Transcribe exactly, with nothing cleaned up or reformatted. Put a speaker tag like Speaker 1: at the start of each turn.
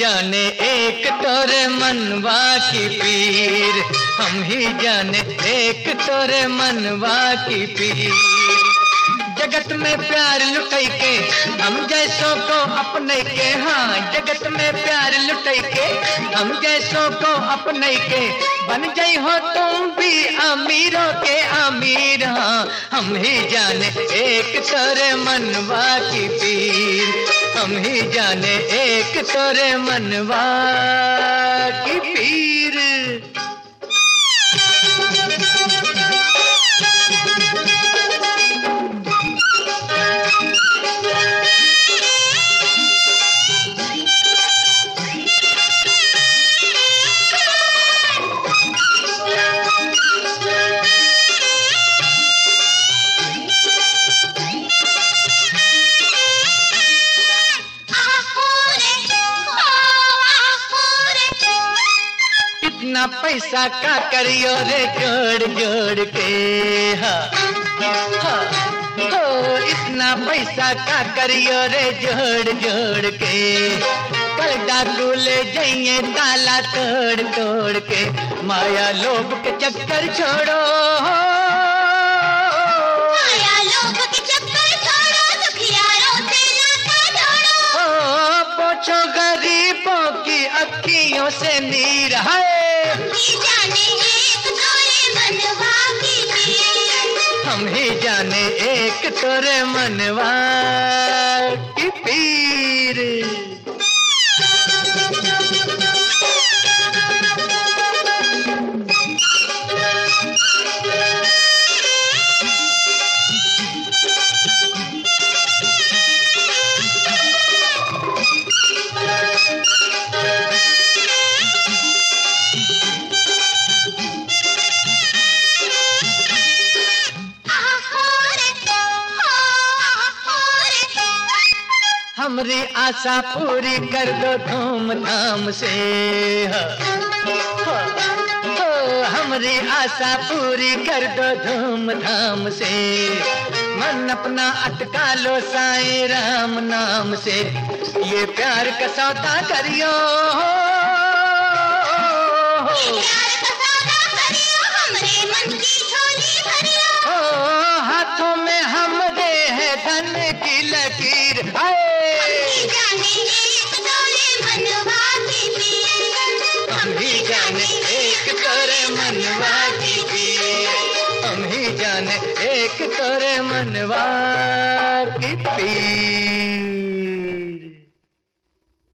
Speaker 1: जाने एक तोरे मनवा की पीर, हम ही जाने एक तोरे मनवा की पीर। जगत में प्यार लुटाई के हम जैसों को अपने के, हाँ जगत में प्यार लुटाई के हम जैसों को अपने के, बन जाई हो तुम भी अमीरों के अमीर। हाँ हम ही जाने एक तोरे मनवा की पीर, हम ही जाने एक तोरे मनवा की पीर। इतना पैसा का करियो रे जोड़ जोड़ के, हाँ हाँ हो इतना पैसा का करियो रे जोड़ जोड़ के, कल डाकू ले जाइए ताला तोड़ तोड़ के। माया लोभ के चक्कर छोड़ो,
Speaker 2: माया लोभ के चक्कर छोड़ो, दुखियारों से नाता जोड़ो।
Speaker 1: ओ पोछो गरीबों की अखियों से नीर है, हम ही जाने एक तोरे मनवा की पीर। हमरी आशा पूरी कर दो धूमधाम से, हो हमरी आशा पूरी कर दो धूमधाम से। मन अपना अटका लो साईं राम नाम से, ये प्यार का सौदा करियो, हाथों में हमरे है धन की लकीर। हम ही जाने एक तोरे मनवा की पीर, हम ही जाने एक तोरे मनवा की पीर।